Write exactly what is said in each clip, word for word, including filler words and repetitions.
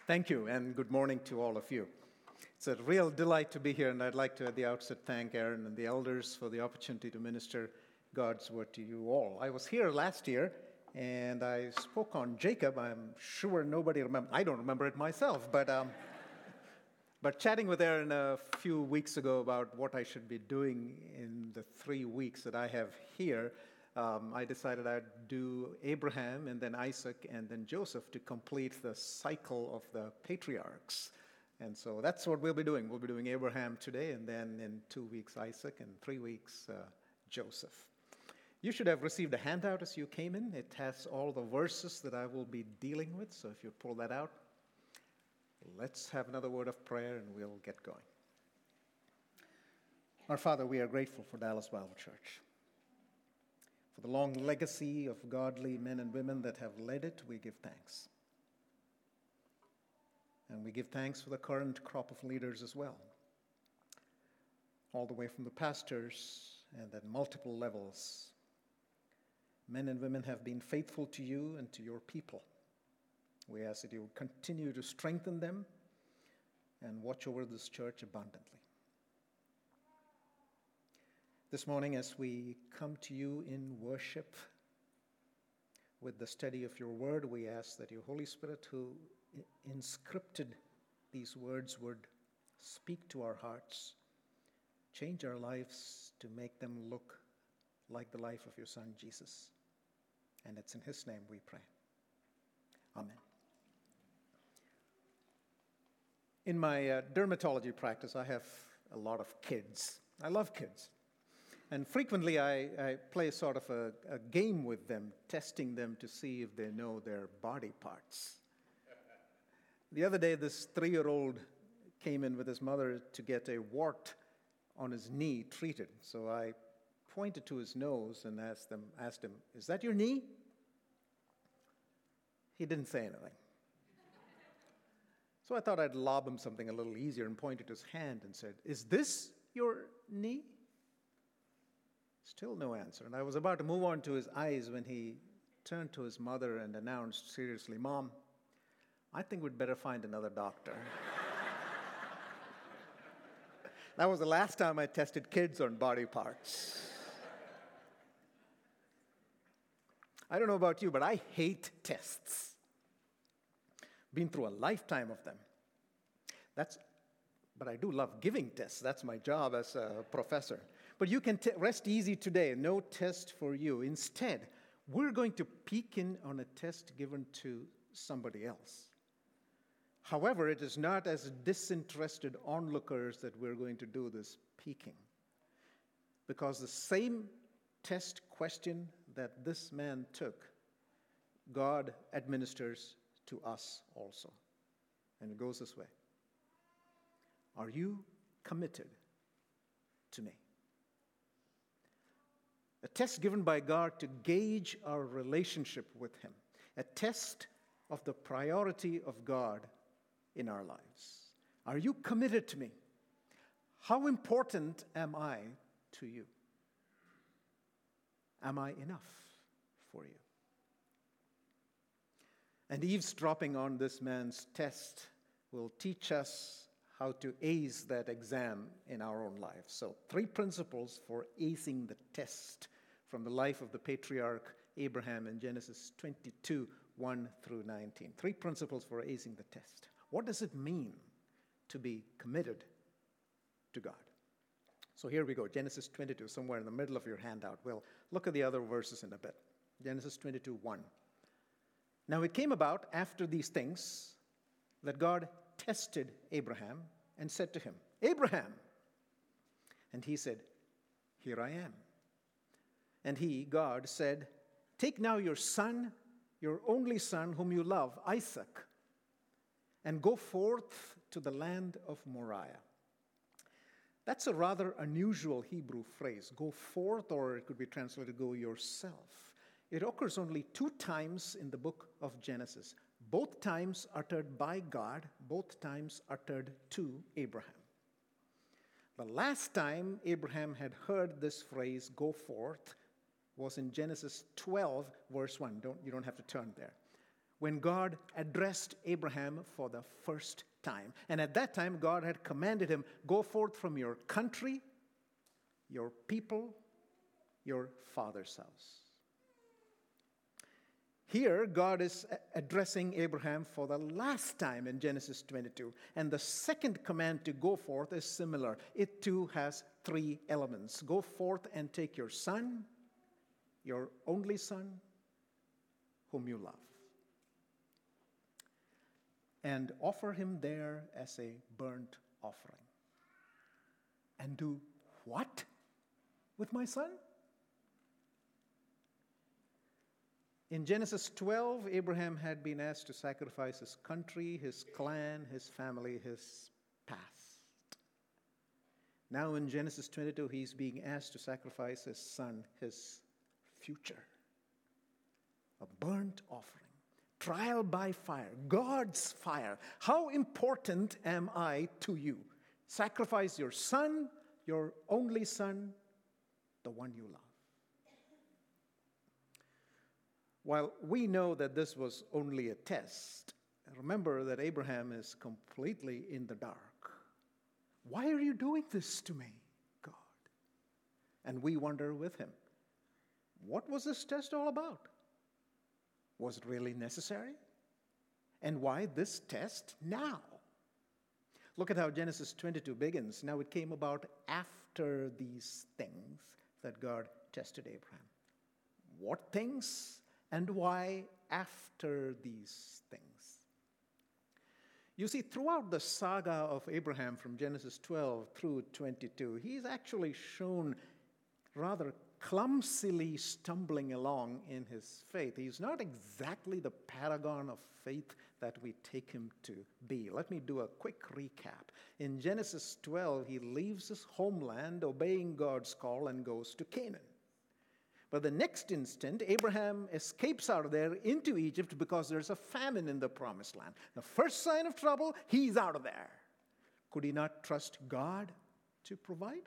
Thank you, and good morning to all of you. It's a real delight to be here, and I'd like to, at the outset, thank Aaron and the elders for the opportunity to minister God's word to you all. I was here last year, and I spoke on Jacob. I'm sure nobody remembers. I don't remember it myself, but um, but chatting with Aaron a few weeks ago about what I should be doing in the three weeks that I have here, Um, I decided I'd do Abraham and then Isaac and then Joseph to complete the cycle of the patriarchs. And so that's what we'll be doing. We'll be doing Abraham today, and then in two weeks Isaac, and three weeks uh, Joseph. You should have received a handout as you came in. It has all the verses that I will be dealing with, so if you pull that out, let's have another word of prayer and we'll get going. Our Father, we are grateful for Dallas Bible Church. For the long legacy of godly men and women that have led it, we give thanks. And we give thanks for the current crop of leaders as well, all the way from the pastors and at multiple levels. Men and women have been faithful to you and to your people. We ask that you continue to strengthen them and watch over this church abundantly. This morning, as we come to you in worship with the study of your word, we ask that your Holy Spirit, who inscripted these words, would speak to our hearts, change our lives to make them look like the life of your Son, Jesus. And it's in his name we pray. Amen. In my uh, dermatology practice, I have a lot of kids. I love kids. And frequently I, I play sort of a, a game with them, testing them to see if they know their body parts. The other day, this three-year-old came in with his mother to get a wart on his knee treated. So I pointed to his nose and asked, them, asked him, "Is that your knee?" He didn't say anything. So I thought I'd lob him something a little easier and pointed to his hand and said, "Is this your knee?" Still no answer. And I was about to move on to his eyes when he turned to his mother and announced seriously, "Mom, I think we'd better find another doctor." That was the last time I tested kids on body parts. I don't know about you, but I hate tests. Been through a lifetime of them. That's, but I do love giving tests. That's my job as a professor. But you can t- rest easy today. No test for you. Instead, we're going to peek in on a test given to somebody else. However, it is not as disinterested onlookers that we're going to do this peeking. Because the same test question that this man took, God administers to us also. And it goes this way. Are you committed to me? A test given by God to gauge our relationship with him. A test of the priority of God in our lives. Are you committed to me? How important am I to you? Am I enough for you? And eavesdropping on this man's test will teach us how to ace that exam in our own lives. So, three principles for acing the test from the life of the patriarch Abraham in Genesis twenty-two, one through nineteen. Three principles for acing the test. What does it mean to be committed to God? So here we go, Genesis twenty-two, somewhere in the middle of your handout. We'll look at the other verses in a bit. Genesis twenty-two, one. Now it came about after these things that God tested Abraham and said to him, "Abraham." And he said, "Here I am." And he, God, said, "Take now your son, your only son whom you love, Isaac, and go forth to the land of Moriah." That's a rather unusual Hebrew phrase, "go forth," or it could be translated, "go yourself." It occurs only two times in the book of Genesis. Both times uttered by God, both times uttered to Abraham. The last time Abraham had heard this phrase, "go forth," was in Genesis twelve, verse one. Don't, you don't have to turn there. when God addressed Abraham for the first time. And at that time, God had commanded him, go forth from your country, your people, your father's house. Here, God is addressing Abraham for the last time in Genesis twenty-two. And the second command to go forth is similar. It too has three elements. Go forth and take your son, your only son, whom you love, and offer him there as a burnt offering. And do what with my son? In Genesis twelve, Abraham had been asked to sacrifice his country, his clan, his family, his past. Now in Genesis twenty-two, he's being asked to sacrifice his son, his future. A burnt offering, trial by fire, God's fire. How important am I to you? Sacrifice your son, your only son, the one you love. While we know that this was only a test, remember that Abraham is completely in the dark. Why are you doing this to me, God? And we wonder with him, what was this test all about? Was it really necessary? And why this test now? Look at how Genesis twenty-two begins. Now it came about after these things that God tested Abraham. What things? And why after these things? You see, throughout the saga of Abraham from Genesis twelve through twenty-two, he's actually shown rather clumsily stumbling along in his faith. He's not exactly the paragon of faith that we take him to be. Let me do a quick recap. In Genesis twelve, he leaves his homeland, obeying God's call, and goes to Canaan. But the next instant, Abraham escapes out of there into Egypt because there's a famine in the promised land. The first sign of trouble, he's out of there. Could he not trust God to provide?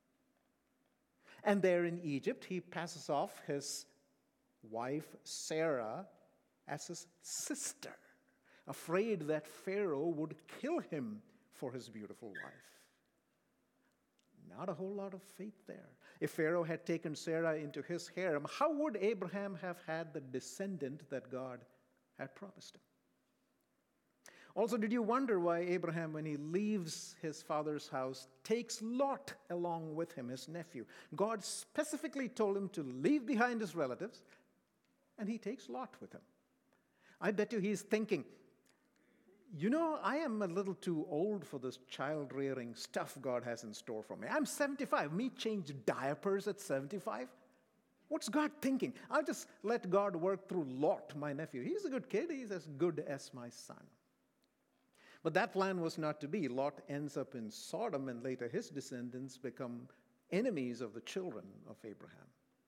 And there in Egypt, he passes off his wife, Sarah, as his sister, afraid that Pharaoh would kill him for his beautiful wife. Not a whole lot of faith there. If Pharaoh had taken Sarah into his harem, how would Abraham have had the descendant that God had promised him? Also, did you wonder why Abraham, when he leaves his father's house, takes Lot along with him, his nephew? God specifically told him to leave behind his relatives, and he takes Lot with him. I bet you he's thinking, you know, I am a little too old for this child-rearing stuff God has in store for me. I'm seventy-five. Me change diapers at seventy-five? What's God thinking? I'll just let God work through Lot, my nephew. He's a good kid. He's as good as my son. But that plan was not to be. Lot ends up in Sodom, and later his descendants become enemies of the children of Abraham.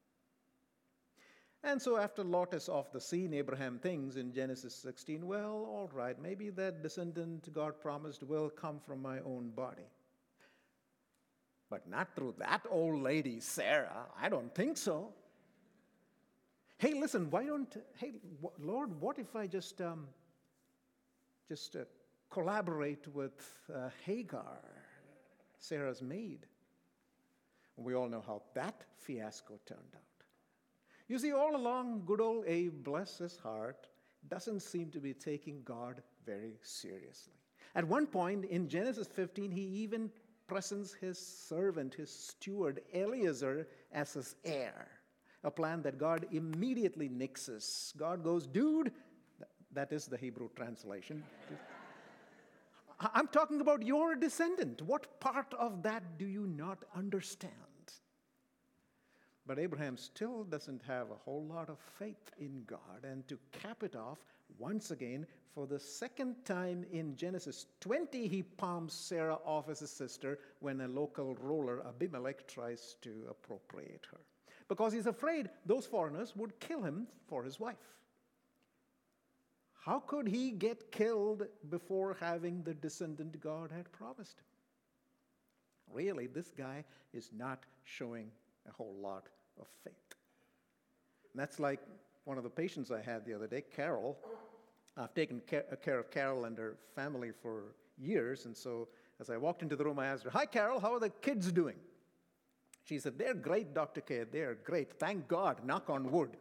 And so after Lot is off the scene, Abraham thinks in Genesis sixteen, well, all right, maybe that descendant God promised will come from my own body. But not through that old lady, Sarah. I don't think so. Hey, listen, why don't, hey, Lord, what if I just, um, just uh, collaborate with uh, Hagar, Sarah's maid? We all know how that fiasco turned out. You see, all along, good old Abe, bless his heart, doesn't seem to be taking God very seriously. At one point in Genesis fifteen, he even presents his servant, his steward, Eliezer, as his heir, a plan that God immediately nixes. God goes, dude, that is the Hebrew translation. I'm talking about your descendant. What part of that do you not understand? But Abraham still doesn't have a whole lot of faith in God. And to cap it off, once again, for the second time in Genesis twenty, he palms Sarah off as his sister when a local ruler, Abimelech, tries to appropriate her. Because he's afraid those foreigners would kill him for his wife. How could he get killed before having the descendant God had promised him? Really, this guy is not showing a whole lot of faith. And that's like one of the patients I had the other day, Carol. I've taken care, care of Carol and her family for years, and so as I walked into the room, I asked her, "Hi, Carol, how are the kids doing?" She said, "They're great, Doctor K. They're great. Thank God. Knock on wood."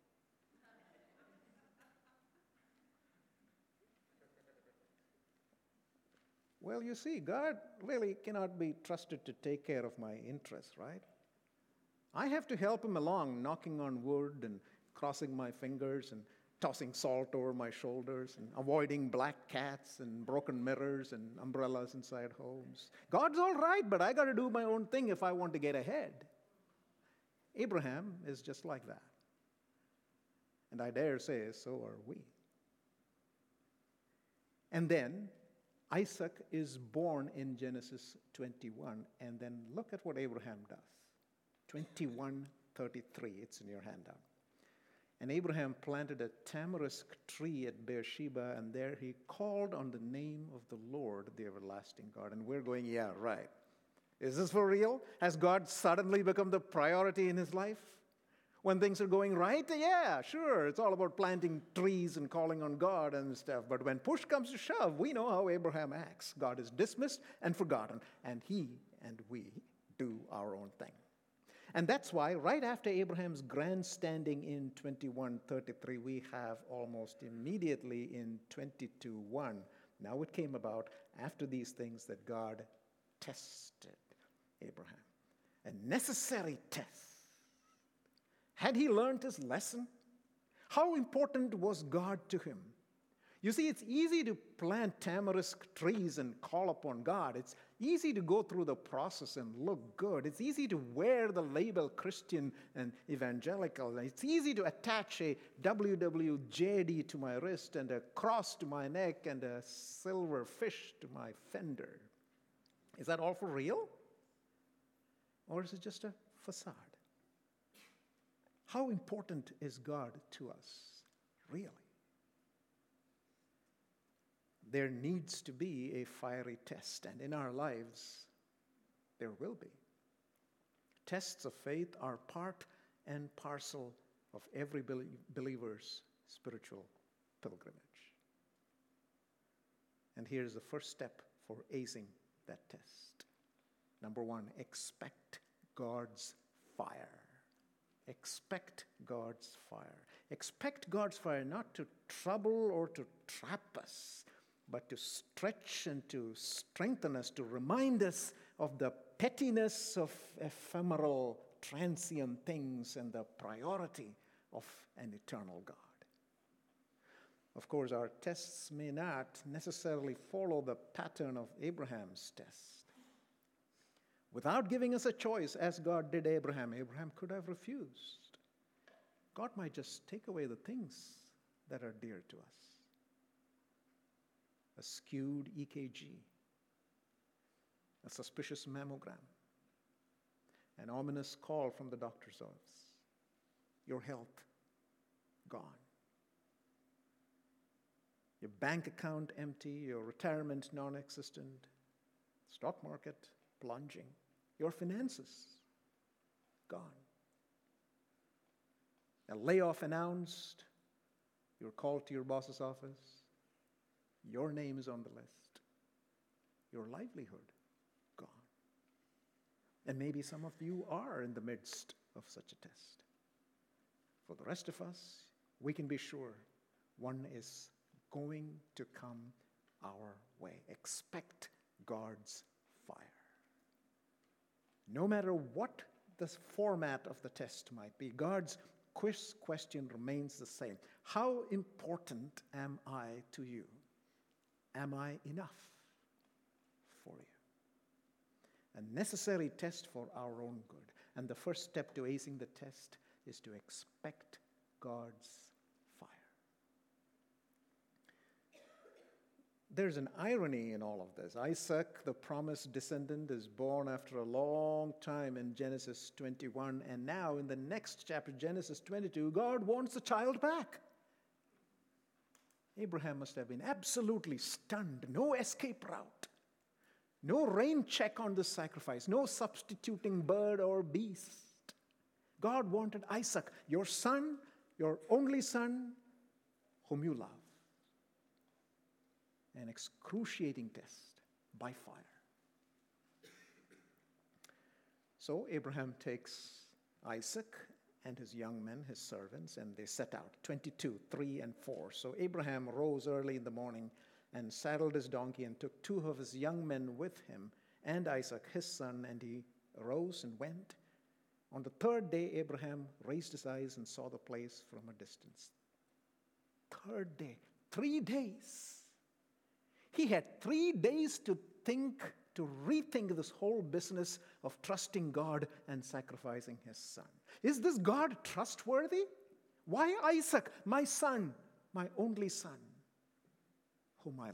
Well, you see, God really cannot be trusted to take care of my interests, right? I have to help him along, knocking on wood and crossing my fingers and tossing salt over my shoulders and avoiding black cats and broken mirrors and umbrellas inside homes. God's all right, but I got to do my own thing if I want to get ahead. Abraham is just like that. And I dare say, so are we. And then Isaac is born in Genesis twenty-one, and then look at what Abraham does. twenty-one thirty-three, it's in your handout. And Abraham planted a tamarisk tree at Beersheba, and there he called on the name of the Lord, the everlasting God. And we're going, yeah, right. Is this for real? Has God suddenly become the priority in his life? When things are going right, yeah, sure, it's all about planting trees and calling on God and stuff. But when push comes to shove, we know how Abraham acts. God is dismissed and forgotten, and he and we do our own thing. And that's why right after Abraham's grandstanding in twenty-one thirty-three, we have almost immediately in twenty-two one. Now it came about after these things that God tested Abraham. A necessary test. Had he learned his lesson? How important was God to him? You see, it's easy to plant tamarisk trees and call upon God. It's easy to go through the process and look good. It's easy to wear the label Christian and evangelical. It's easy to attach a W W J D to my wrist and a cross to my neck and a silver fish to my fender. Is that all for real? Or is it just a facade? How important is God to us, really? There needs to be a fiery test, and in our lives, there will be. Tests of faith are part and parcel of every believer's spiritual pilgrimage. And here's the first step for acing that test. Number one, expect God's fire. Expect God's fire. Expect God's fire not to trouble or to trap us, but to stretch and to strengthen us, to remind us of the pettiness of ephemeral, transient things and the priority of an eternal God. Of course, our tests may not necessarily follow the pattern of Abraham's test. Without giving us a choice, as God did Abraham, Abraham could have refused. God might just take away the things that are dear to us. A skewed E K G, a suspicious mammogram, an ominous call from the doctor's office. Your health gone. Your bank account empty, your retirement non-existent, stock market plunging, your finances gone. A layoff announced, you're called to your boss's office, your name is on the list, your livelihood gone. And maybe some of you are in the midst of such a test. For the rest of us, we can be sure one is going to come our way. Expect God's fire. No matter what the format of the test might be, God's quiz question remains the same. How important am I to you? Am I enough for you? A necessary test for our own good. And the first step to acing the test is to expect God's fire. There's an irony in all of this. Isaac, the promised descendant, is born after a long time in Genesis twenty-one, and now in the next chapter, Genesis twenty-two, God wants the child back. Abraham must have been absolutely stunned. No escape route. No rain check on this sacrifice. No substituting bird or beast. God wanted Isaac, your son, your only son, whom you love. an excruciating test by fire. So Abraham takes Isaac and his young men, his servants, and they set out, twenty-two, three and four. So Abraham rose early in the morning and saddled his donkey and took two of his young men with him and Isaac his son, and he arose and went. On the third day, Abraham raised his eyes and saw the place from a distance. Third day, three days. He had three days to think, to rethink this whole business of trusting God and sacrificing his son. Is this God trustworthy? Why Isaac, my son, my only son, whom I love?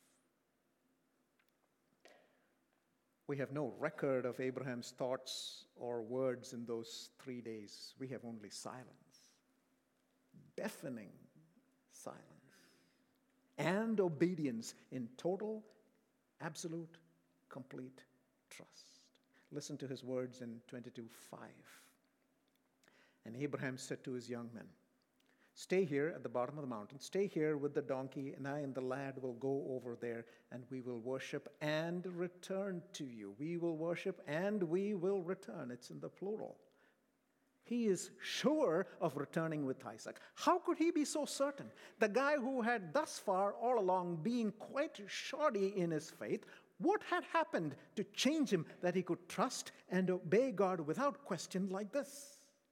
We have no record of Abraham's thoughts or words in those three days. We have only silence, deafening silence, and obedience in total, absolute, complete trust. Listen to his words in twenty-two five. And Abraham said to his young men, "Stay here at the bottom of the mountain. Stay here with the donkey, and I and the lad will go over there, and we will worship and return to you." We will worship and we will return. It's in the plural. He is sure of returning with Isaac. How could he be so certain? The guy who had thus far, all along, been quite shoddy in his faith, what had happened to change him that he could trust and obey God without question like this?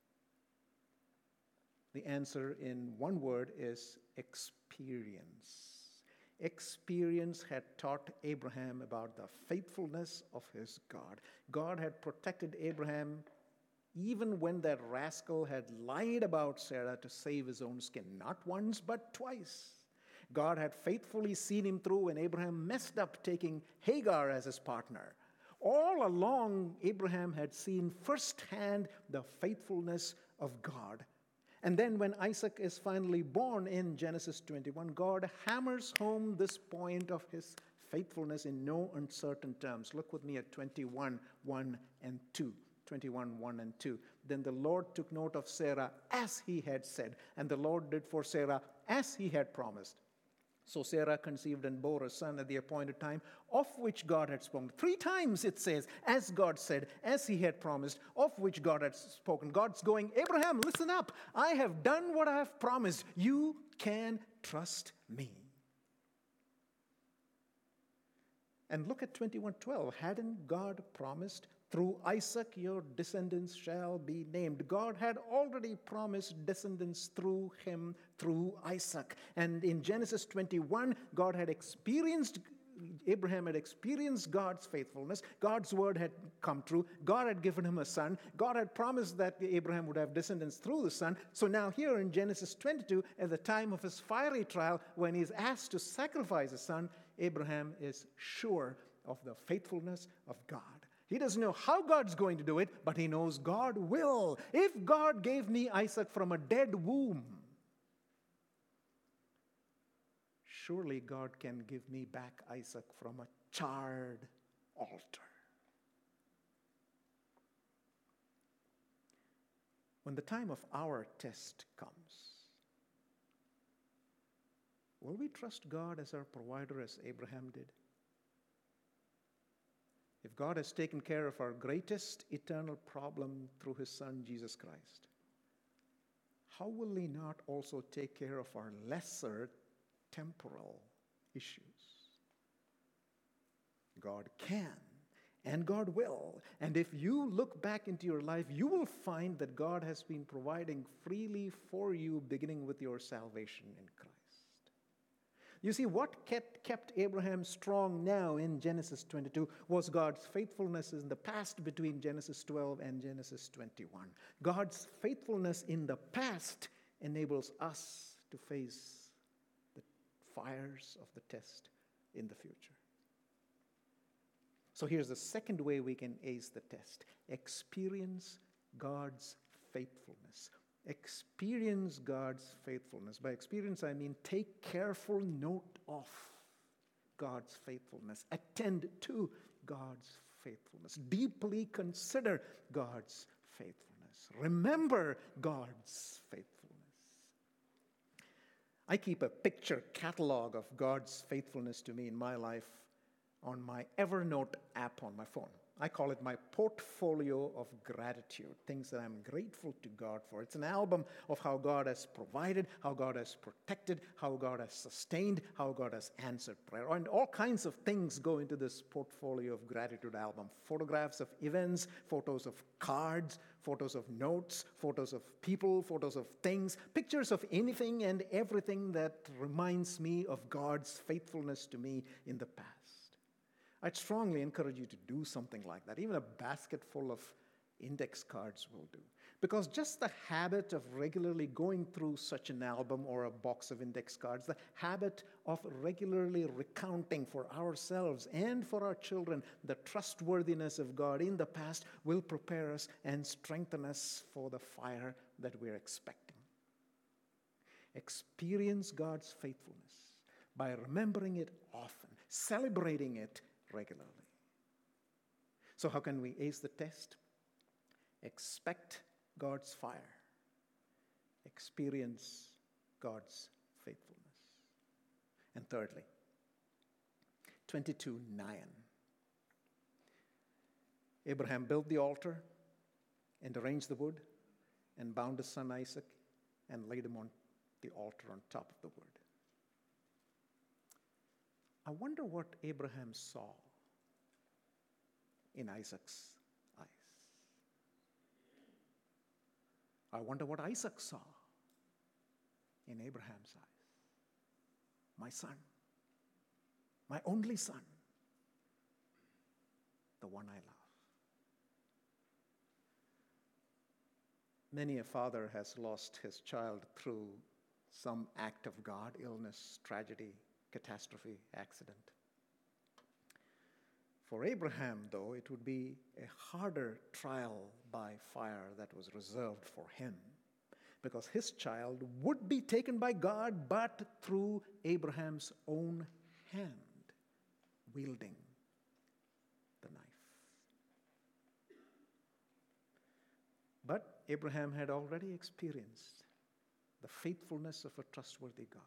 The answer in one word is experience. Experience had taught Abraham about the faithfulness of his God. God had protected Abraham even when that rascal had lied about Sarah to save his own skin. Not once, but twice. God had faithfully seen him through when Abraham messed up taking Hagar as his partner. All along, Abraham had seen firsthand the faithfulness of God. And then when Isaac is finally born in Genesis twenty-one, God hammers home this point of his faithfulness in no uncertain terms. Look with me at twenty-one, one and two. twenty-one, one and two. Then the Lord took note of Sarah as he had said, and the Lord did for Sarah as he had promised. So Sarah conceived and bore a son at the appointed time, of which God had spoken. Three times it says, as God said, as he had promised, of which God had spoken. God's going, Abraham, listen up. I have done what I have promised. You can trust me. And look at twenty-one twelve. Hadn't God promised, through Isaac your descendants shall be named? God had already promised descendants through him, through Isaac. And in Genesis twenty-one, God had experienced, Abraham had experienced God's faithfulness. God's word had come true. God had given him a son. God had promised that Abraham would have descendants through the son. So now here in Genesis twenty-two, at the time of his fiery trial, when he's asked to sacrifice his son, Abraham is sure of the faithfulness of God. He doesn't know how God's going to do it, but he knows God will. If God gave me Isaac from a dead womb, surely God can give me back Isaac from a charred altar. When the time of our test comes, will we trust God as our provider as Abraham did? If God has taken care of our greatest eternal problem through his son, Jesus Christ, how will he not also take care of our lesser temporal issues? God can and God will. And if you look back into your life, you will find that God has been providing freely for you, beginning with your salvation in Christ. You see, what kept, kept Abraham strong now in Genesis twenty-two was God's faithfulness in the past between Genesis twelve and Genesis twenty-one. God's faithfulness in the past enables us to face the fires of the test in the future. So here's the second way we can ace the test. Experience God's faithfulness. Experience God's faithfulness. By experience, I mean take careful note of God's faithfulness. Attend to God's faithfulness. Deeply consider God's faithfulness. Remember God's faithfulness. I keep a picture catalog of God's faithfulness to me in my life on my Evernote app on my phone. I call it my portfolio of gratitude, things that I'm grateful to God for. It's an album of how God has provided, how God has protected, how God has sustained, how God has answered prayer. And all kinds of things go into this portfolio of gratitude album. Photographs of events, photos of cards, photos of notes, photos of people, photos of things, pictures of anything and everything that reminds me of God's faithfulness to me in the past. I'd strongly encourage you to do something like that. Even a basket full of index cards will do. Because just the habit of regularly going through such an album or a box of index cards, the habit of regularly recounting for ourselves and for our children the trustworthiness of God in the past will prepare us and strengthen us for the fire that we're expecting. Experience God's faithfulness by remembering it often, celebrating it regularly. So how can we ace the test? Expect God's fire. Experience God's faithfulness. And thirdly, twenty-two nine. Abraham built the altar and arranged the wood and bound his son Isaac and laid him on the altar on top of the wood. I wonder what Abraham saw in Isaac's eyes. I wonder what Isaac saw in Abraham's eyes. My son, my only son, the one I love. Many a father has lost his child through some act of God, illness, tragedy, catastrophe, accident. For Abraham, though, it would be a harder trial by fire that was reserved for him, because his child would be taken by God, but through Abraham's own hand, wielding the knife. But Abraham had already experienced the faithfulness of a trustworthy God.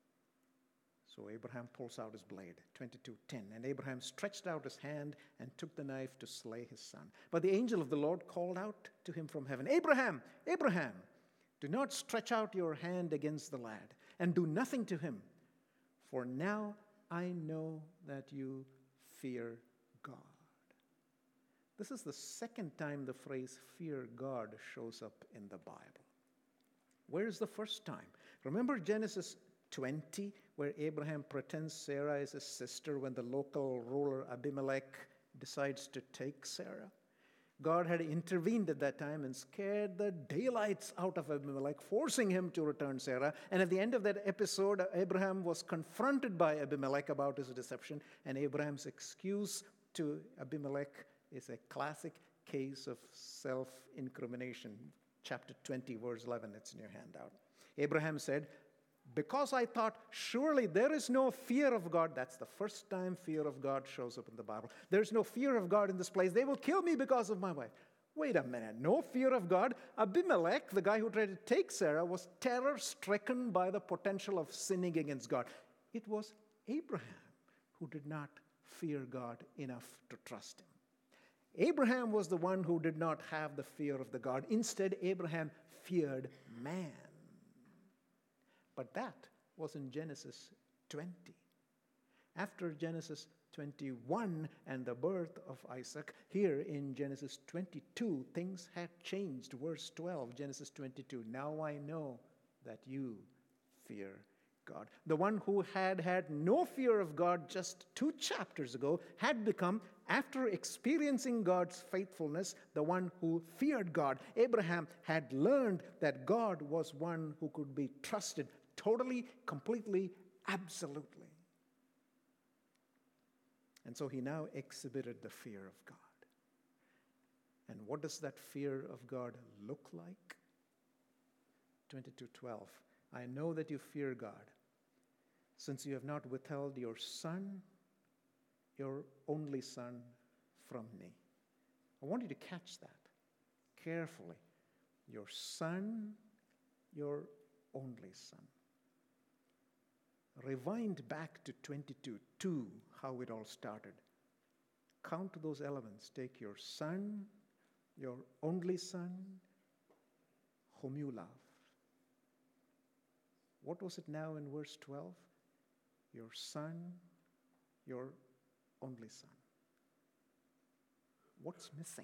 So Abraham pulls out his blade, twenty-two ten. And Abraham stretched out his hand and took the knife to slay his son. But the angel of the Lord called out to him from heaven, Abraham, Abraham, do not stretch out your hand against the lad, and do nothing to him. For now I know that you fear God. This is the second time the phrase fear God shows up in the Bible. Where is the first time? Remember Genesis twenty, where Abraham pretends Sarah is his sister when the local ruler Abimelech decides to take Sarah? God had intervened at that time and scared the daylights out of Abimelech, forcing him to return Sarah. And at the end of that episode, Abraham was confronted by Abimelech about his deception, and Abraham's excuse to Abimelech is a classic case of self-incrimination. Chapter twenty, verse eleven, it's in your handout. Abraham said, because I thought, surely there is no fear of God. That's the first time fear of God shows up in the Bible. There's no fear of God in this place. They will kill me because of my wife. Wait a minute. No fear of God? Abimelech, the guy who tried to take Sarah, was terror-stricken by the potential of sinning against God. It was Abraham who did not fear God enough to trust him. Abraham was the one who did not have the fear of the God. Instead, Abraham feared man. But that was in Genesis twenty. After Genesis twenty-one and the birth of Isaac, here in Genesis twenty-two, things had changed. Verse twelve, Genesis twenty-two, now I know that you fear God. The one who had had no fear of God just two chapters ago had become, after experiencing God's faithfulness, the one who feared God. Abraham had learned that God was one who could be trusted totally, completely, absolutely. And so he now exhibited the fear of God. And what does that fear of God look like? twenty-two twelve, I know that you fear God, since you have not withheld your son, your only son, from me. I want you to catch that carefully. Your son, your only son. rewind back to twenty-two two, how it all started. Count those elements. Take your son, your only son, whom you love. What was it now in verse twelve? Your son, your only son. What's missing?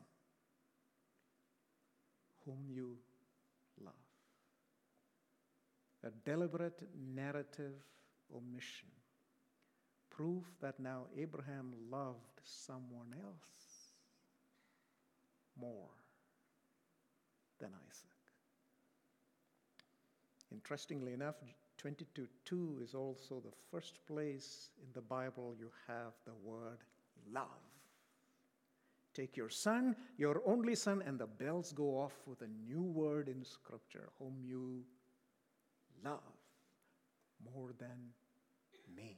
Whom you love. A deliberate narrative omission. Proof that now Abraham loved someone else more than Isaac. Interestingly enough, twenty-two two is also the first place in the Bible you have the word love. Take your son, your only son, and the bells go off with a new word in Scripture, whom you love more than me.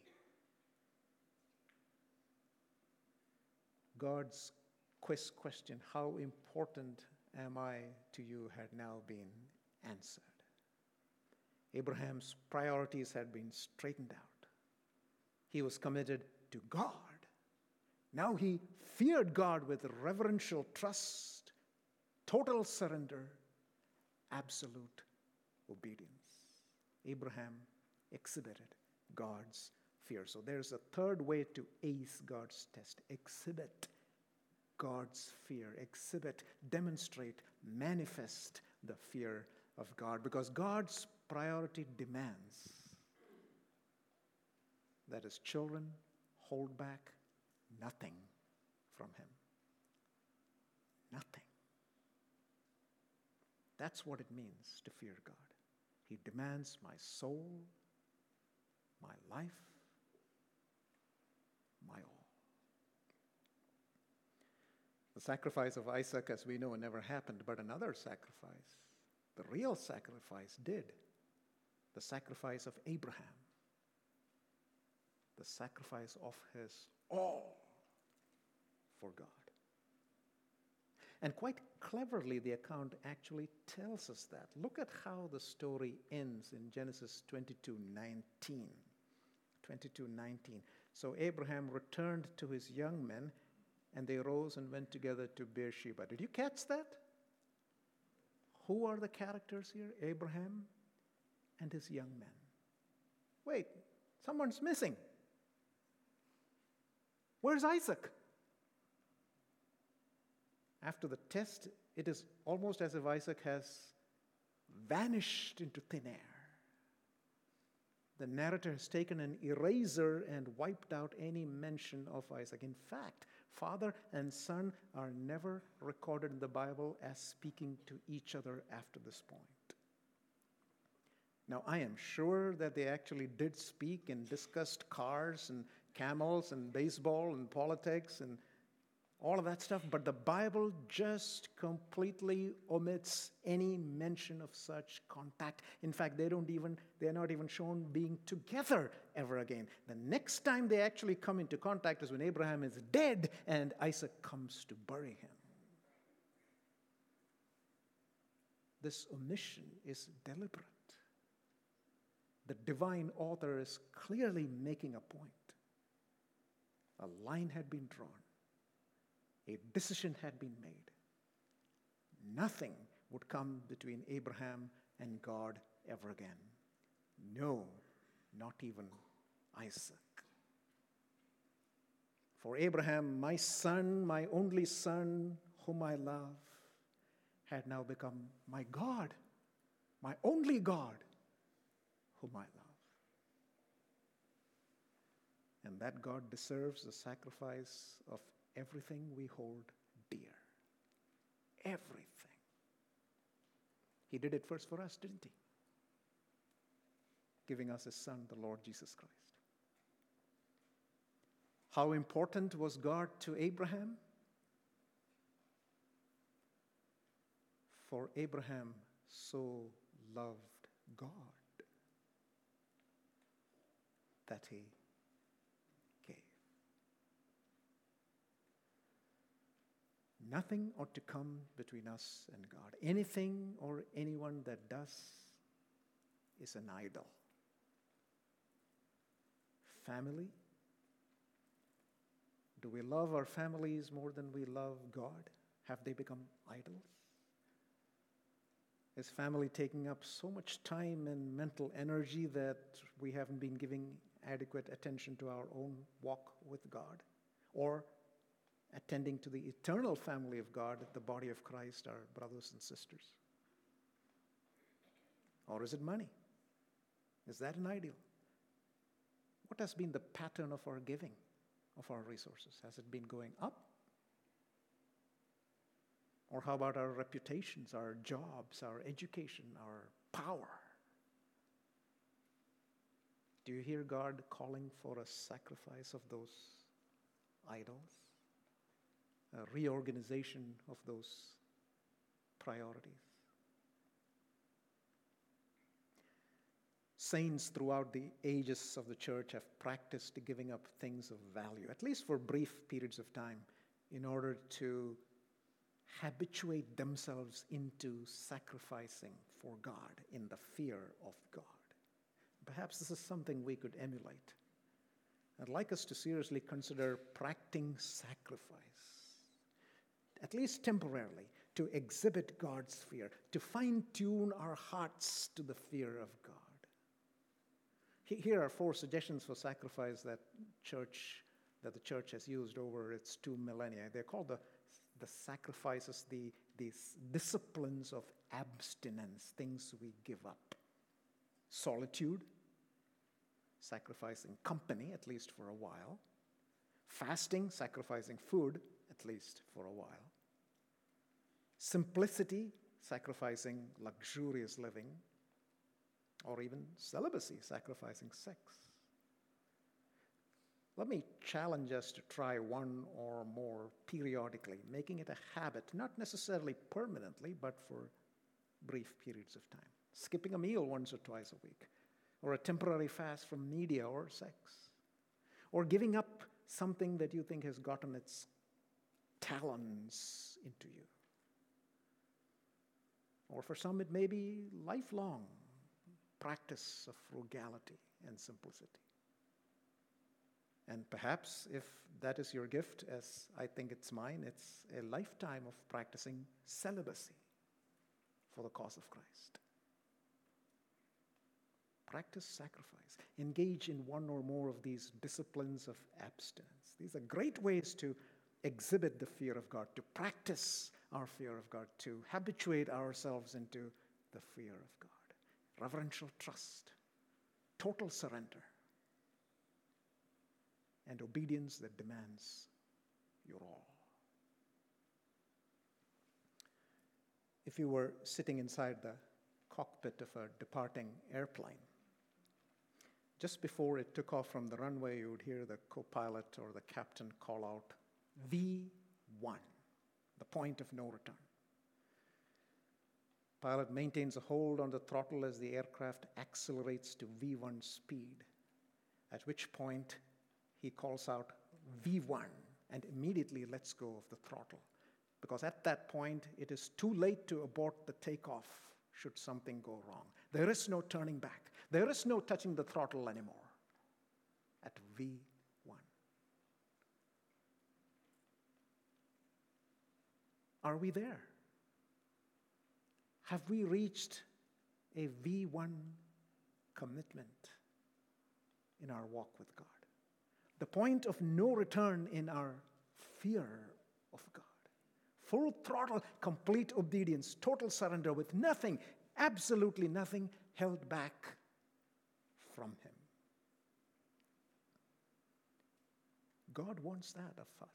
God's quiz question, how important am I to you, had now been answered. Abraham's priorities had been straightened out. He was committed to God. Now he feared God with reverential trust, total surrender, absolute obedience. Abraham exhibited God's fear. So there's a third way to ace God's test. Exhibit God's fear. Exhibit, demonstrate, manifest the fear of God. Because God's priority demands that his children hold back nothing from him. Nothing. That's what it means to fear God. He demands my soul, my life, my all. The sacrifice of Isaac, as we know, never happened, but another sacrifice, the real sacrifice, did. The sacrifice of Abraham. The sacrifice of his all for God. And quite cleverly, the account actually tells us that. Look at how the story ends in Genesis twenty-two nineteen. twenty-two nineteen. So Abraham returned to his young men, and they rose and went together to Beersheba. Did you catch that? Who are the characters here? Abraham and his young men. Wait, someone's missing. Where's Isaac? After the test, it is almost as if Isaac has vanished into thin air. The narrator has taken an eraser and wiped out any mention of Isaac. In fact, father and son are never recorded in the Bible as speaking to each other after this point. Now, I am sure that they actually did speak and discussed cars and camels and baseball and politics and all of that stuff, but the Bible just completely omits any mention of such contact. In fact, they don't even, they're not even shown being together ever again. The next time they actually come into contact is when Abraham is dead and Isaac comes to bury him. This omission is deliberate. The divine author is clearly making a point. A line had been drawn. A decision had been made. Nothing would come between Abraham and God ever again. No, not even Isaac. For Abraham, my son, my only son, whom I love, had now become my God, my only God, whom I love. And that God deserves the sacrifice of everything we hold dear. Everything. He did it first for us, didn't he? Giving us his son, the Lord Jesus Christ. How important was God to Abraham? For Abraham so loved God that he gave. Nothing ought to come between us and God. Anything or anyone that does is an idol. family? Do we love our families more than we love God? Have they become idols? Is family taking up so much time and mental energy that we haven't been giving adequate attention to our own walk with God? Or attending to the eternal family of God, the body of Christ, our brothers and sisters? Or is it money? Is that an ideal? What has been the pattern of our giving of our resources? Has it been going up? Or how about our reputations, our jobs, our education, our power? Do you hear God calling for a sacrifice of those idols? A reorganization of those priorities? Saints throughout the ages of the church have practiced giving up things of value, at least for brief periods of time, in order to habituate themselves into sacrificing for God in the fear of God. Perhaps this is something we could emulate. I'd like us to seriously consider practicing sacrifice, at least temporarily, to exhibit God's fear, to fine-tune our hearts to the fear of God. Here are four suggestions for sacrifice that church that the church has used over its two millennia. They're called the, the sacrifices, the these disciplines of abstinence, things we give up. Solitude, sacrificing company, at least for a while. Fasting, sacrificing food, at least for a while. Simplicity, sacrificing luxurious living. Or even celibacy, sacrificing sex. Let me challenge us to try one or more periodically, making it a habit, not necessarily permanently, but for brief periods of time. Skipping a meal once or twice a week, or a temporary fast from media or sex, or giving up something that you think has gotten its talons into you. Or for some, it may be lifelong practice of frugality and simplicity. And perhaps if that is your gift, as I think it's mine, it's a lifetime of practicing celibacy for the cause of Christ. Practice sacrifice. Engage in one or more of these disciplines of abstinence. These are great ways to exhibit the fear of God, to practice our fear of God, to habituate ourselves into the fear of God. Reverential trust, total surrender, and obedience that demands your all. If you were sitting inside the cockpit of a departing airplane, just before it took off from the runway, you would hear the co-pilot or the captain call out, V one, the point of no return. Pilot maintains a hold on the throttle as the aircraft accelerates to V one speed, at which point he calls out V one and immediately lets go of the throttle, because at that point it is too late to abort the takeoff should something go wrong. There is no turning back. There is no touching the throttle anymore at V one. Are we there? Have we reached a V one commitment in our walk with God? The point of no return in our fear of God. Full throttle, complete obedience, total surrender with nothing, absolutely nothing held back from Him. God wants that of us.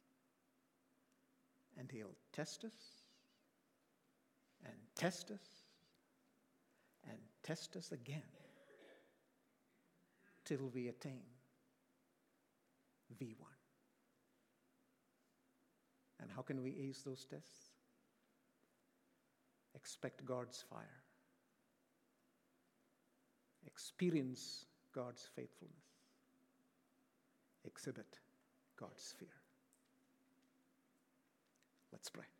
And He'll test us and test us and test us again till we attain V one. And how can we ace those tests? Expect God's fire. Experience God's faithfulness. Exhibit God's fear. Let's pray.